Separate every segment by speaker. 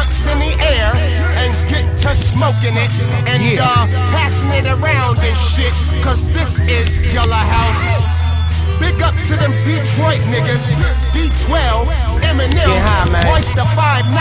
Speaker 1: blunts in the air and get to smoking it and passing it around and shit, cause this is Yella House. Big up to them Detroit niggas, D12, Eminem, Voice the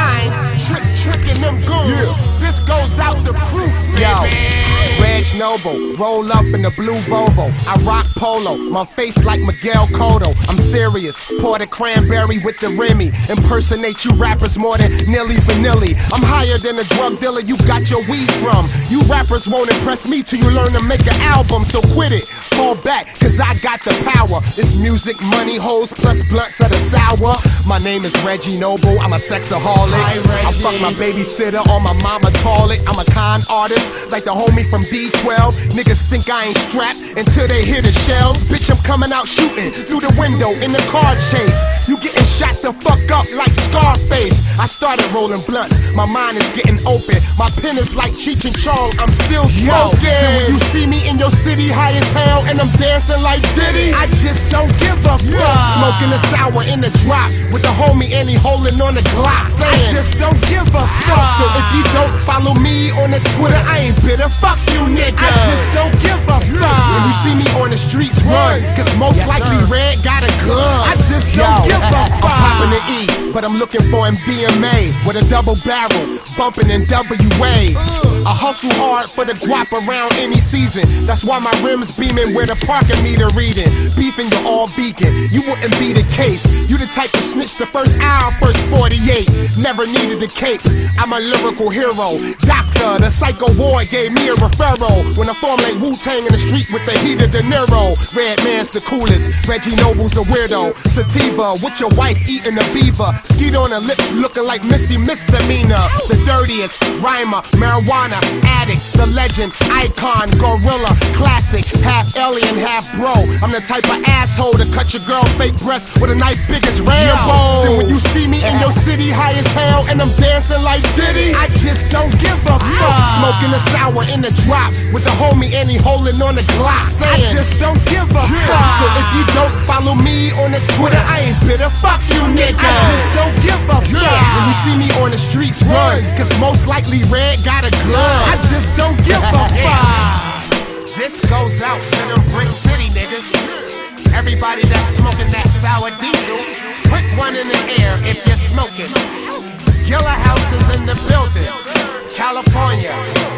Speaker 1: 5'9", tricking them goons. This goes out to proof, baby.
Speaker 2: Reg Noble, roll up in the blue Volvo. I rock polo, my face like Miguel Cotto. I'm serious, pour the cranberry with the Remy. Impersonate you rappers more than Nilly Vanilli. I'm higher than a drug dealer you got your weed from. You rappers won't impress me till you learn to make an album, so quit it. Fall back, cause I got the power. It's music, money, hoes, plus blunts of the sour. My name is Reggie Noble, I'm a sexaholic. I fuck my babysitter on my mama toilet. I'm a con artist, like the homie from D12. Niggas think I ain't strapped until they hear the shells. Bitch, I'm coming out shooting through the window in the car chase. You getting shot the fuck up like Scarface. I started rolling blunts, my mind is getting open. My pen is like Cheech and Chong, I'm still smoking. So when you see me in your city high as hell and I'm dancing like Diddy, I just don't give a fuck. Smoking a sour in the drop with the homie and he holding on the Glock, saying I just don't give a fuck. So if you don't follow me on the Twitter, I ain't bitter, fuck you nigga. I just don't give a fuck. When you see me on the streets, run, cause most likely Red got a gun. I just don't give a fuck. I'm popping the E, but I'm looking for MDMA with a double barrel, bumping in WA. I hustle hard for the guap around any season. That's why my rims beaming where the parking meter reading. Beefing you all beacon, you wouldn't be the case. You the type to snitch the first hour, first 48. Never needed a cape, I'm a lyrical hero. Doctor, the psycho ward gave me a referral. When I formulate Wu-Tang in the street with the heat of De Niro. Red man's the coolest, Reggie Noble's a weirdo. Sativa, with your wife eating a beaver. Skeet on her lips looking like Missy Misdemeanor. The dirtiest rhymer, marijuana addict, the legend, icon, gorilla, classic, half alien, half bro. I'm the type of asshole to cut your girl fake breast with a knife big as Rambo. So when you see me in your city high as hell and I'm dancing like Diddy, I just don't give a fuck. Smoking a sour in the drop with the homie and he holding on the Glock, saying I just don't give a fuck. So if you don't follow me on the Twitter, I ain't bitter, fuck you nigga. I just don't give a fuck. When you see me on the streets, run, cause most likely Red got a gun. I just don't give a fuck. This goes out to them Brick City niggas. Everybody that's smoking that sour diesel, put one in the air if you're smoking. Yella House is in the building. California,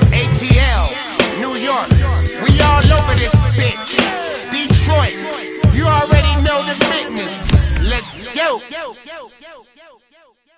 Speaker 2: ATL, New York, we all over this bitch. Detroit, you already know the business. Let's go.